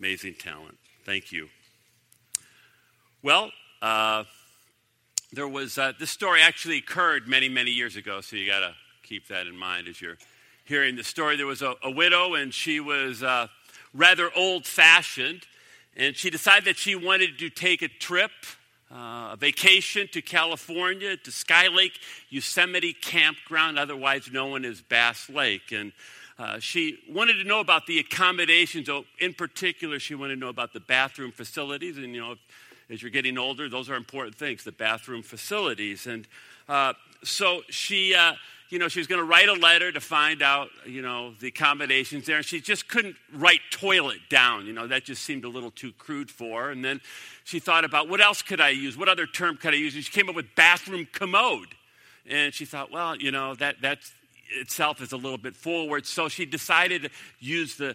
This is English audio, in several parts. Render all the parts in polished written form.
Amazing talent. Thank you. Well, there was this story actually occurred many, many years ago, so you got to keep that in mind as you're hearing the story. There was a widow, and she was rather old-fashioned, and she decided that she wanted to take a trip, a vacation to California, to Sky Lake Yosemite Campground, otherwise known as Bass Lake. And she wanted to know about the accommodations. In particular, she wanted to know about the bathroom facilities. And, as you're getting older, those are important things, the bathroom facilities. And so she, she was going to write a letter to find out, the accommodations there. And she just couldn't write toilet down. That just seemed a little too crude for her. And then she thought about, what else could I use? What other term could I use? And she came up with bathroom commode. And she thought, well, that's itself is a little bit forward. So she decided to use the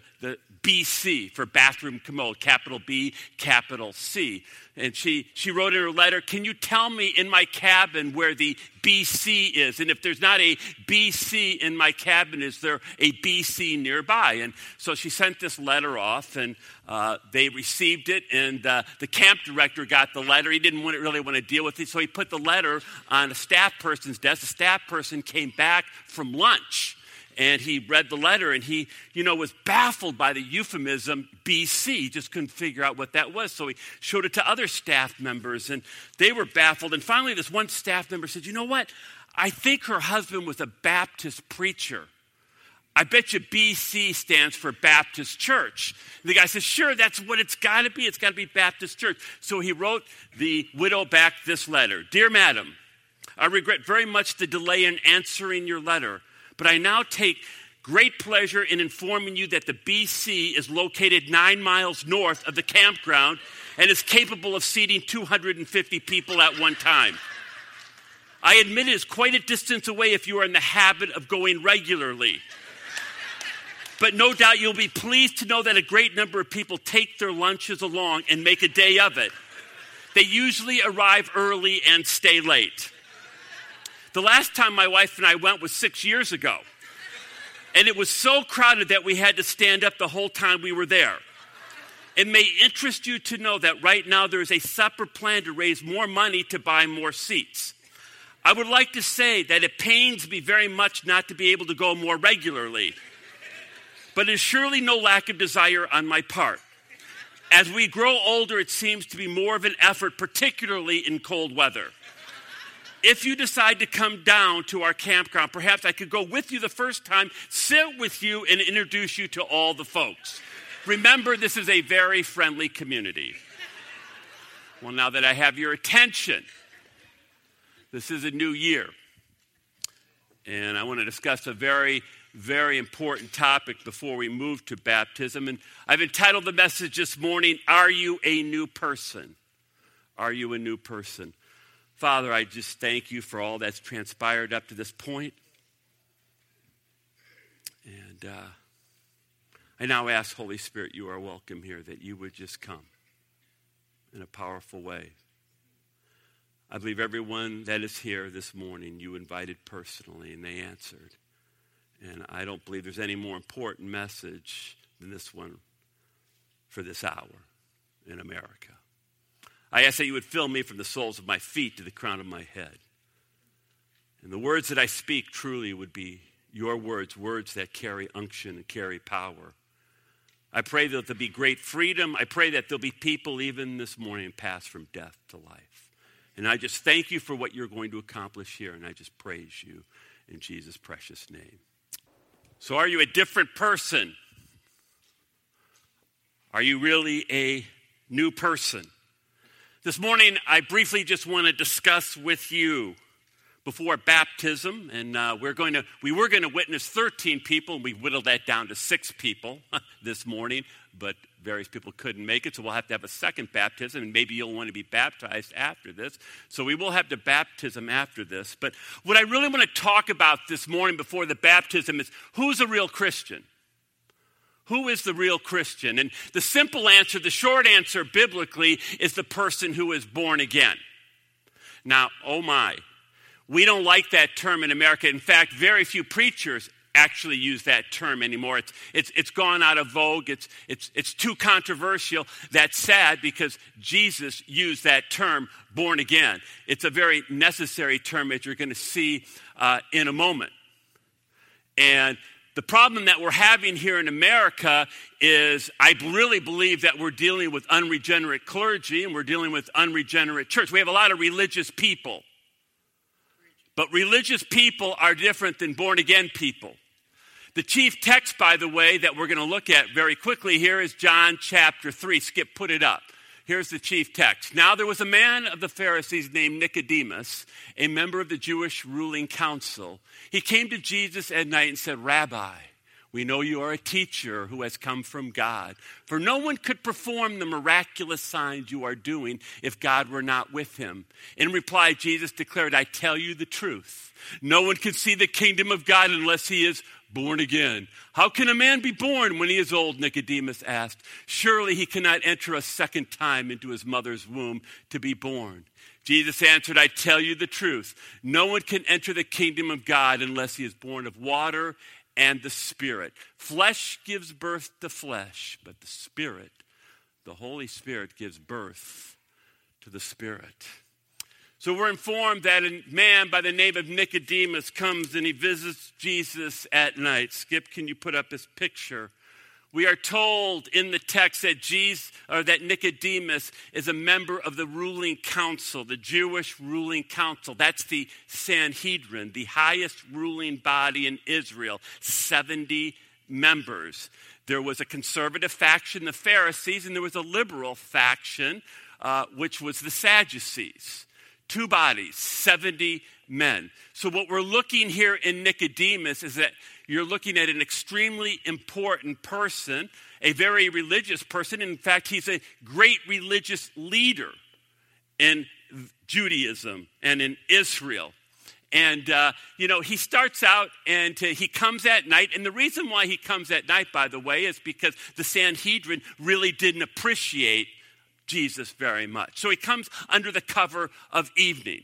BC for bathroom commode, capital B, capital C. And she wrote in her letter, can you tell me in my cabin where the BC is? And if there's not a BC in my cabin, is there a BC nearby? And so she sent this letter off, and they received it, and the camp director got the letter. He didn't really want to deal with it, so he put the letter on a staff person's desk. The staff person came back from lunch, and he read the letter, and he, was baffled by the euphemism BC. He just couldn't figure out what that was. So he showed it to other staff members, and they were baffled. And finally, this one staff member said, you know what? I think her husband was a Baptist preacher. I bet you BC stands for Baptist Church. The guy says, sure, that's what it's got to be. It's got to be Baptist Church. So he wrote the widow back this letter. Dear Madam, I regret very much the delay in answering your letter, but I now take great pleasure in informing you that the BC is located 9 miles north of the campground and is capable of seating 250 people at one time. I admit it is quite a distance away if you are in the habit of going regularly. But no doubt you'll be pleased to know that a great number of people take their lunches along and make a day of it. They usually arrive early and stay late. The last time my wife and I went was 6 years ago. And it was so crowded that we had to stand up the whole time we were there. It may interest you to know that right now there is a separate plan to raise more money to buy more seats. I would like to say that it pains me very much not to be able to go more regularly. But it is surely no lack of desire on my part. As we grow older, it seems to be more of an effort, particularly in cold weather. If you decide to come down to our campground, perhaps I could go with you the first time, sit with you, and introduce you to all the folks. Remember, this is a very friendly community. Well, now that I have your attention, this is a new year. And I want to discuss a very, very important topic before we move to baptism. And I've entitled the message this morning, Are You a New Person? Are you a new person? Father, I just thank you for all that's transpired up to this point. And I now ask, Holy Spirit, you are welcome here, that you would just come in a powerful way. I believe everyone that is here this morning, you invited personally, and they answered. And I don't believe there's any more important message than this one for this hour in America. I ask that you would fill me from the soles of my feet to the crown of my head. And the words that I speak truly would be your words, words that carry unction and carry power. I pray that there'll be great freedom. I pray that there'll be people even this morning pass from death to life. And I just thank you for what you're going to accomplish here, and I just praise you in Jesus' precious name. So are you a different person? Are you really a new person? This morning, I briefly just want to discuss with you before baptism, and we were going to witness 13 people, and we whittled that down to 6 people this morning, but various people couldn't make it, so we'll have to have a second baptism, and maybe you'll want to be baptized after this. So we will have the baptism after this. But what I really want to talk about this morning before the baptism is, who's a real Christian? Who is the real Christian? And the simple answer, the short answer biblically, is the person who is born again. Now, oh my, we don't like that term in America. In fact, very few preachers actually use that term anymore. It's gone out of vogue. It's too controversial. That's sad because Jesus used that term, born again. It's a very necessary term, as you're going to see in a moment. And the problem that we're having here in America is I really believe that we're dealing with unregenerate clergy and we're dealing with unregenerate church. We have a lot of religious people. But religious people are different than born-again people. The chief text, by the way, that we're going to look at very quickly here is John chapter 3. Skip, put it up. Here's the chief text. Now there was a man of the Pharisees named Nicodemus, a member of the Jewish ruling council. He came to Jesus at night and said, Rabbi, we know you are a teacher who has come from God. For no one could perform the miraculous signs you are doing if God were not with him. In reply, Jesus declared, I tell you the truth. No one can see the kingdom of God unless he is born again. How can a man be born when he is old? Nicodemus asked. Surely he cannot enter a second time into his mother's womb to be born. Jesus answered, I tell you the truth. No one can enter the kingdom of God unless he is born of water and the Spirit. Flesh gives birth to flesh, but the Spirit, the Holy Spirit, gives birth to the Spirit. So we're informed that a man by the name of Nicodemus comes and he visits Jesus at night. Skip, can you put up his picture? We are told in the text that Nicodemus is a member of the ruling council, the Jewish ruling council. That's the Sanhedrin, the highest ruling body in Israel, 70 members. There was a conservative faction, the Pharisees, and there was a liberal faction, which was the Sadducees. 2 bodies, 70 men. So what we're looking here in Nicodemus is that you're looking at an extremely important person, a very religious person. In fact, he's a great religious leader in Judaism and in Israel. And, he starts out and he comes at night. And the reason why he comes at night, by the way, is because the Sanhedrin really didn't appreciate Jesus very much. So he comes under the cover of evening.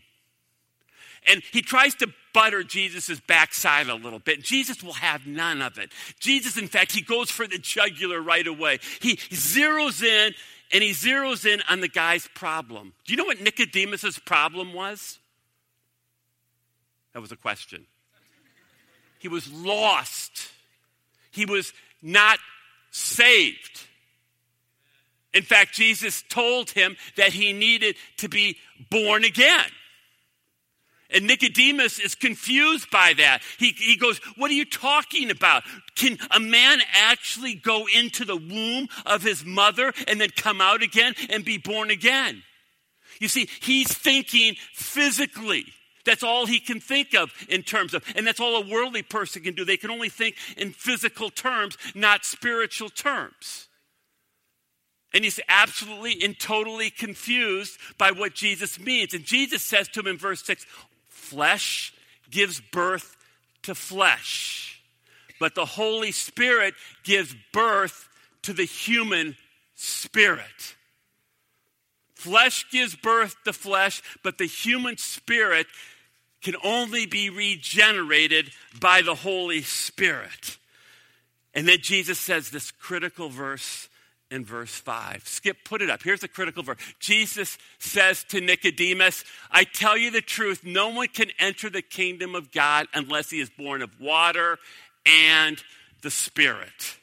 And he tries to butter Jesus' backside a little bit. Jesus will have none of it. Jesus, in fact, he goes for the jugular right away. He zeroes in, and he zeroes in on the guy's problem. Do you know what Nicodemus' problem was? That was a question. He was lost. He was not saved. In fact, Jesus told him that he needed to be born again. And Nicodemus is confused by that. He goes, what are you talking about? Can a man actually go into the womb of his mother and then come out again and be born again? You see, he's thinking physically. That's all he can think of in terms of, and that's all a worldly person can do. They can only think in physical terms, not spiritual terms. And he's absolutely and totally confused by what Jesus means. And Jesus says to him in verse 6, flesh gives birth to flesh, but the Holy Spirit gives birth to the human spirit. Flesh gives birth to flesh, but the human spirit can only be regenerated by the Holy Spirit. And then Jesus says this critical verse in verse 5. Skip, put it up. Here's the critical verse. Jesus says to Nicodemus, I tell you the truth, no one can enter the kingdom of God unless he is born of water and the Spirit.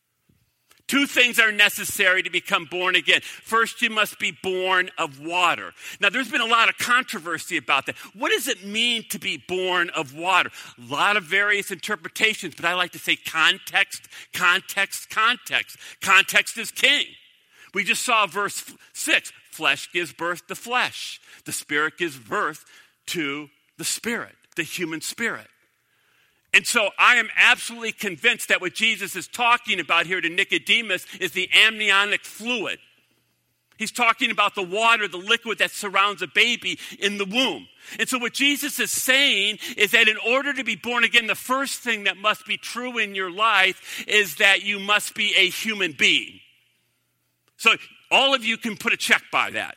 2 things are necessary to become born again. First, you must be born of water. Now, there's been a lot of controversy about that. What does it mean to be born of water? A lot of various interpretations, but I like to say context, context, context. Context is king. We just saw verse 6. Flesh gives birth to flesh. The Spirit gives birth to the Spirit, the human spirit. And so I am absolutely convinced that what Jesus is talking about here to Nicodemus is the amniotic fluid. He's talking about the water, the liquid that surrounds a baby in the womb. And so what Jesus is saying is that in order to be born again, the first thing that must be true in your life is that you must be a human being. So all of you can put a check by that.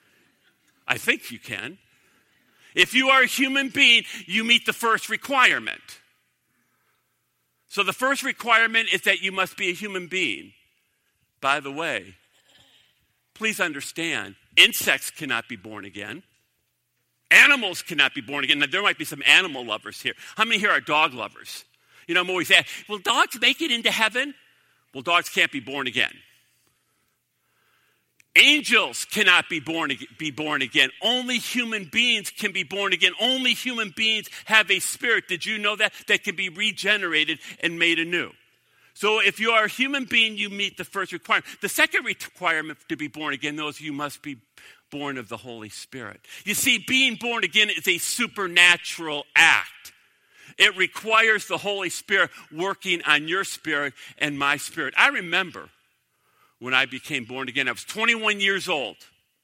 I think you can. If you are a human being, you meet the first requirement. So the first requirement is that you must be a human being. By the way, please understand, insects cannot be born again. Animals cannot be born again. Now, there might be some animal lovers here. How many here are dog lovers? You know, I'm always asking, will dogs make it into heaven? Well, dogs can't be born again. Angels cannot be born again. Only human beings can be born again. Only human beings have a spirit. Did you know that? That can be regenerated and made anew. So if you are a human being, you meet the first requirement. The second requirement to be born again, though, is you must be born of the Holy Spirit. You see, being born again is a supernatural act. It requires the Holy Spirit working on your spirit and my spirit. I remember when I became born again, I was 21 years old.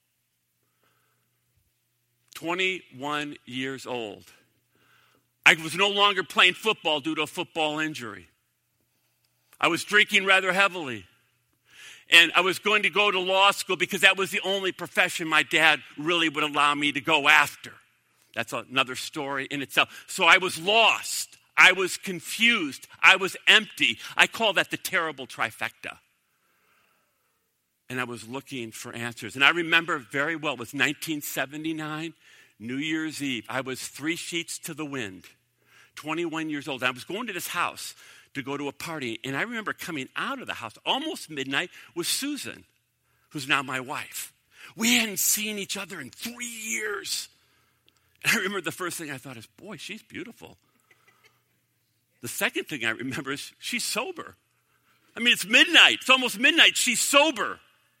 21 years old. I was no longer playing football due to a football injury. I was drinking rather heavily. And I was going to go to law school because that was the only profession my dad really would allow me to go after. That's another story in itself. So I was lost. I was confused. I was empty. I call that the terrible trifecta. And I was looking for answers. And I remember very well, it was 1979, New Year's Eve. I was 3 sheets to the wind, 21 years old. I was going to this house to go to a party. And I remember coming out of the house almost midnight with Susan, who's now my wife. We hadn't seen each other in 3 years. And I remember the first thing I thought is, boy, she's beautiful. The second thing I remember is she's sober. I mean, it's midnight. It's almost midnight. She's sober.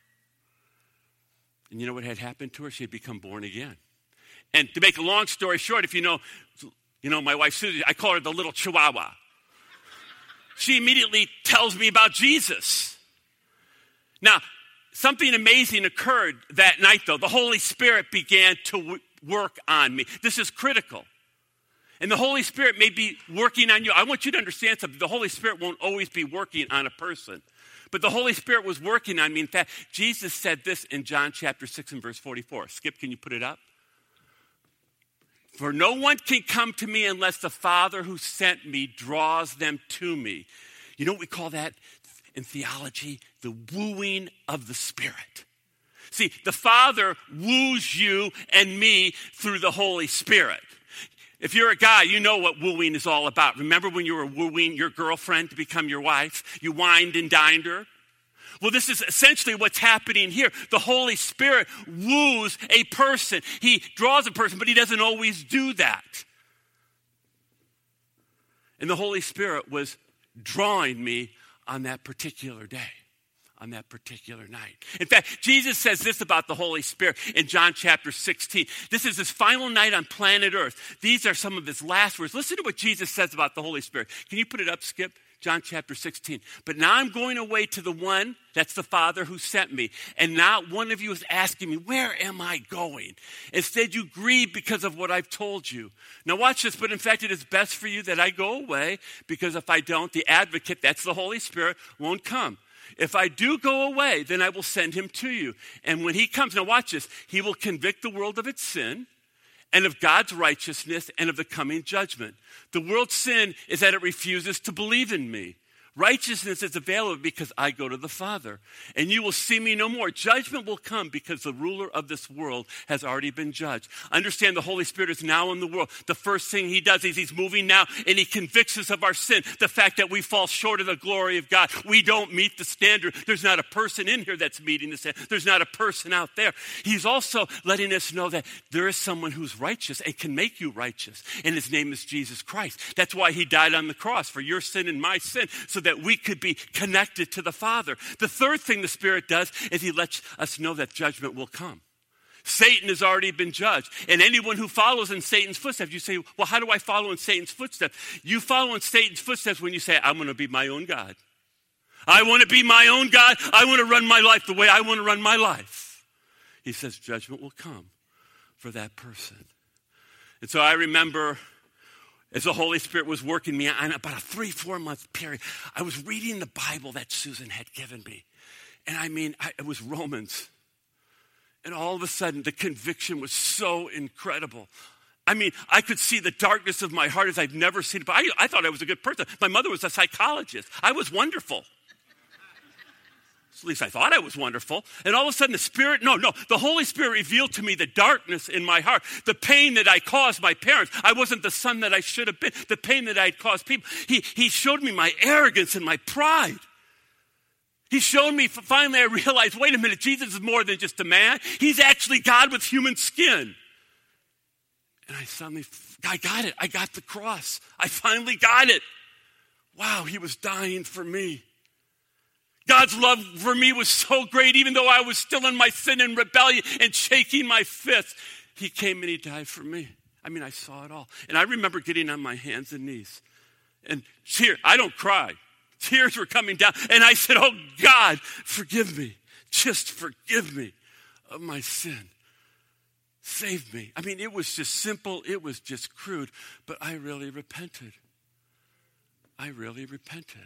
And you know what had happened to her? She had become born again. And to make a long story short, if you know my wife Susan, I call her the little chihuahua. She immediately tells me about Jesus. Now, something amazing occurred that night, though. The Holy Spirit began to work on me. This is critical. And the Holy Spirit may be working on you. I want you to understand something. The Holy Spirit won't always be working on a person. But the Holy Spirit was working on me. In fact, Jesus said this in John chapter 6 and verse 44. Skip, can you put it up? For no one can come to me unless the Father who sent me draws them to me. You know what we call that in theology? The wooing of the Spirit. See, the Father woos you and me through the Holy Spirit. If you're a guy, you know what wooing is all about. Remember when you were wooing your girlfriend to become your wife? You wined and dined her? Well, this is essentially what's happening here. The Holy Spirit woos a person. He draws a person, but he doesn't always do that. And the Holy Spirit was drawing me on that particular day, on that particular night. In fact, Jesus says this about the Holy Spirit in John chapter 16. This is his final night on planet Earth. These are some of his last words. Listen to what Jesus says about the Holy Spirit. Can you put it up, Skip? John chapter 16. But now I'm going away to the one, that's the Father who sent me. And not one of you is asking me, where am I going? Instead, you grieve because of what I've told you. Now watch this, but in fact, it is best for you that I go away, because if I don't, the advocate, that's the Holy Spirit, won't come. If I do go away, then I will send him to you. And when he comes, now watch this, he will convict the world of its sin and of God's righteousness and of the coming judgment. The world's sin is that it refuses to believe in me. Righteousness is available because I go to the Father, and you will see me no more. Judgment will come because the ruler of this world has already been judged. Understand, the Holy Spirit is now in the world. The first thing he does is he's moving now, and he convicts us of our sin, the fact that we fall short of the glory of God. We don't meet the standard. There's not a person in here that's meeting the standard. There's not a person out there. He's also letting us know that there is someone who's righteous and can make you righteous, and his name is Jesus Christ. That's why he died on the cross, for your sin and my sin, so that we could be connected to the Father. The third thing the Spirit does is he lets us know that judgment will come. Satan has already been judged. And anyone who follows in Satan's footsteps, you say, well, how do I follow in Satan's footsteps? You follow in Satan's footsteps when you say, I'm going to be my own God. I want to be my own God. I want to run my life the way I want to run my life. He says judgment will come for that person. And so I remember, as the Holy Spirit was working me on about a 3-4 month period, I was reading the Bible that Susan had given me. And it was Romans. And all of a sudden, the conviction was so incredible. I mean, I could see the darkness of my heart as I've never seen it. But I thought I was a good person. My mother was a psychologist. I was wonderful. At least I thought I was wonderful. And all of a sudden the Holy Spirit revealed to me the darkness in my heart, the pain that I caused my parents. I wasn't the son that I should have been, the pain that I had caused people. He showed me my arrogance and my pride. He showed me, finally I realized, wait a minute, Jesus is more than just a man. He's actually God with human skin. And I got it. I got the cross. I finally got it. Wow, he was dying for me. God's love for me was so great, even though I was still in my sin and rebellion and shaking my fists. He came and he died for me. I mean, I saw it all. And I remember getting on my hands and knees. And I don't cry. Tears were coming down. And I said, oh, God, forgive me. Just forgive me of my sin. Save me. I mean, it was just simple. It was just crude. But I really repented. I really repented.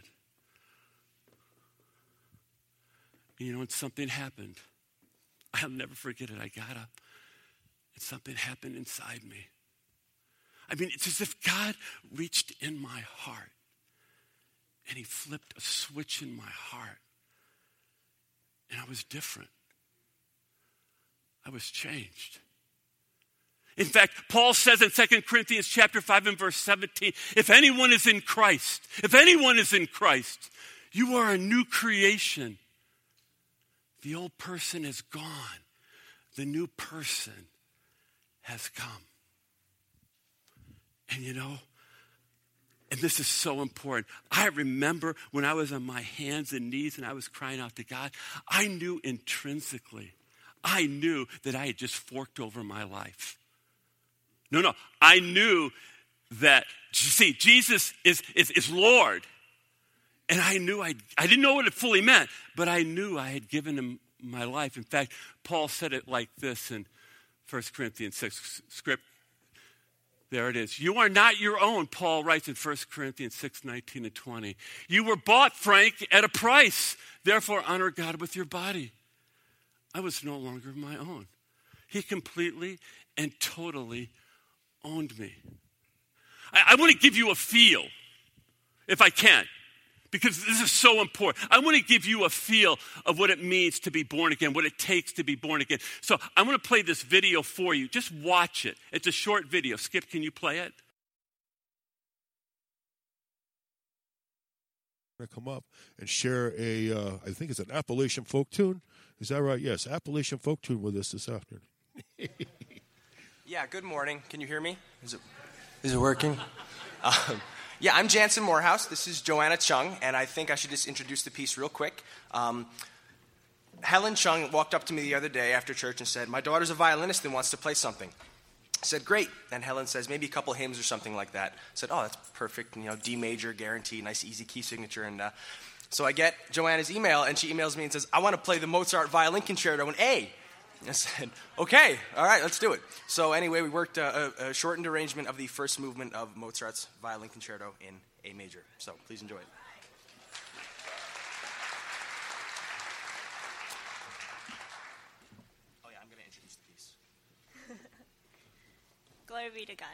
You know, and something happened. I'll never forget it. I got up and something happened inside me. I mean, it's as if God reached in my heart and he flipped a switch in my heart. And I was different. I was changed. In fact, Paul says in 2 Corinthians chapter 5 and verse 17, if anyone is in Christ, you are a new creation. The old person is gone. The new person has come. And you know, and this is so important. I remember when I was on my hands and knees and I was crying out to God, I knew intrinsically, that I had just forked over my life. No, I knew that, see, Jesus is Lord. And I knew I didn't know what it fully meant, but I knew I had given him my life. In fact, Paul said it like this in 1 Corinthians 6 script. There it is. You are not your own, Paul writes in 1 Corinthians 6, 19 and 20. You were bought, Frank, at a price. Therefore, honor God with your body. I was no longer my own. He completely and totally owned me. I want to give you a feel, if I can. Because this is so important. I want to give you a feel of what it means to be born again, what it takes to be born again. So I'm going to play this video for you. Just watch it. It's a short video. Skip, can you play it? I'm going to come up and share I think it's an Appalachian folk tune. Is that right? Yes, Appalachian folk tune with us this afternoon. Yeah, good morning. Can you hear me? Is it working? Yeah, I'm Jansen Morehouse. This is Joanna Chung, and I think I should just introduce the piece real quick. Helen Chung walked up to me the other day after church and said, my daughter's a violinist and wants to play something. I said, great. And Helen says, maybe a couple hymns or something like that. I said, oh, that's perfect. D major, guaranteed, nice easy key signature. And so I get Joanna's email, and she emails me and says, I want to play the Mozart Violin Concerto in A. I said, okay, all right, let's do it. So anyway, we worked a shortened arrangement of the first movement of Mozart's Violin Concerto in A major. So please enjoy it. Oh yeah, I'm going to introduce the piece. Glory be to God.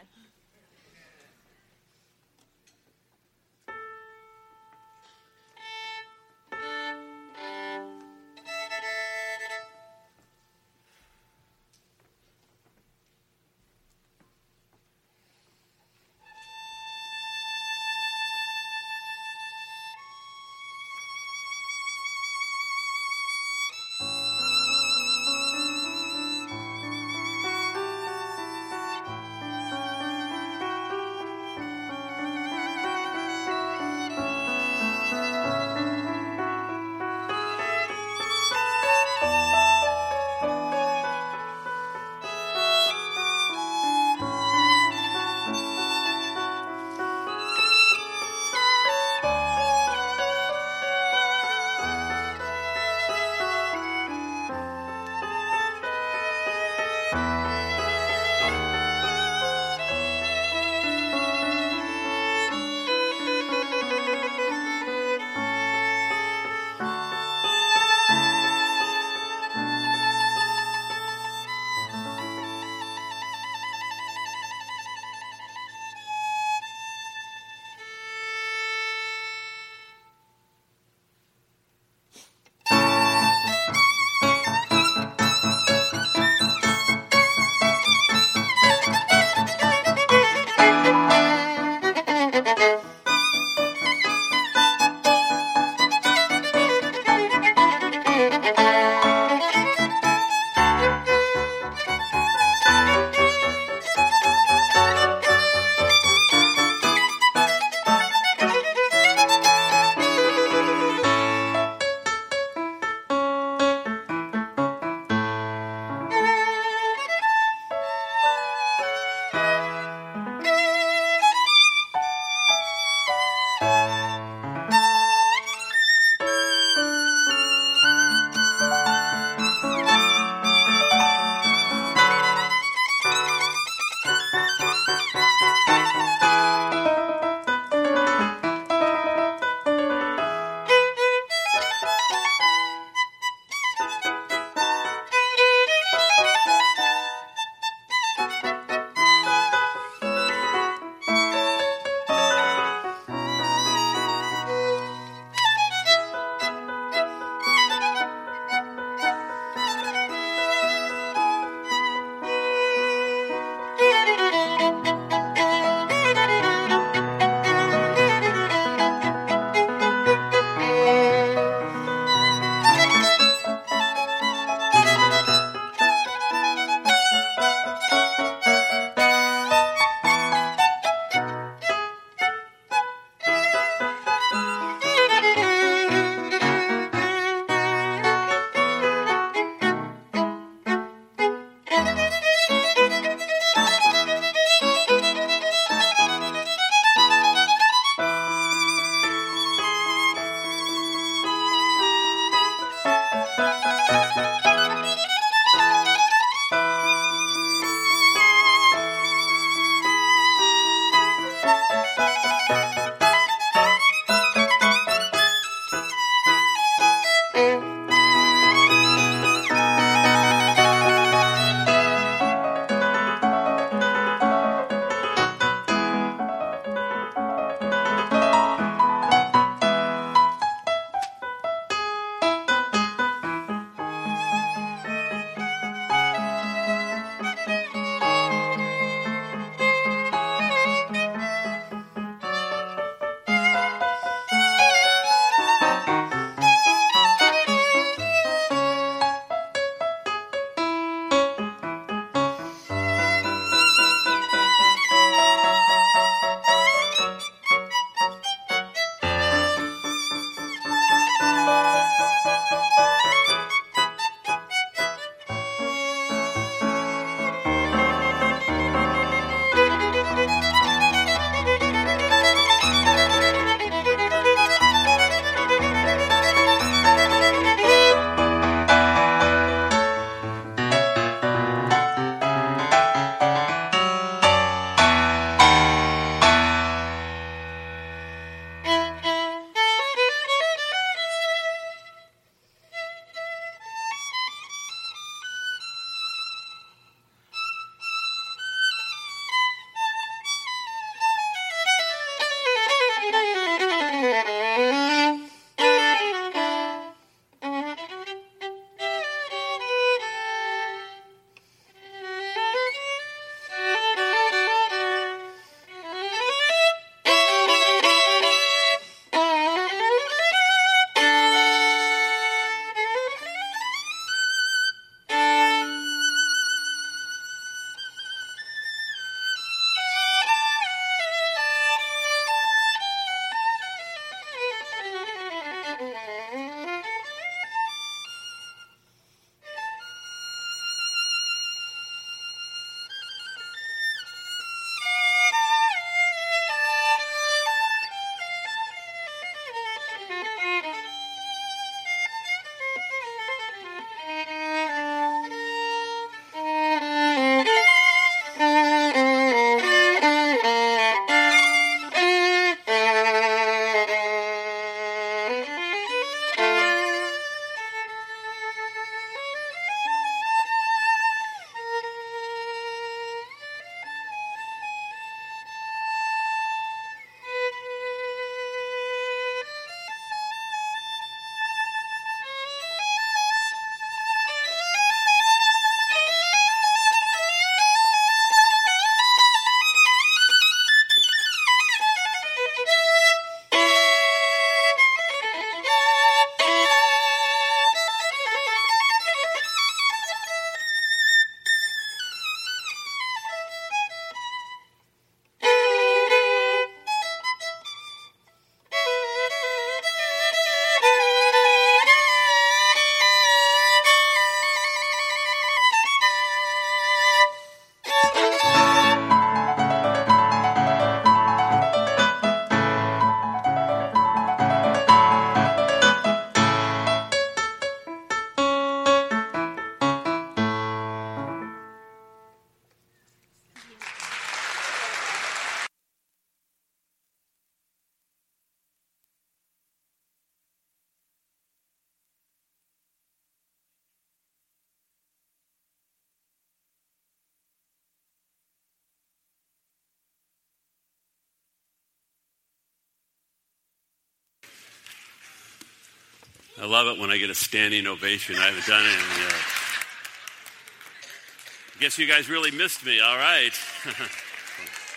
I love it when I get a standing ovation. I haven't done it yet. I guess you guys really missed me. All right.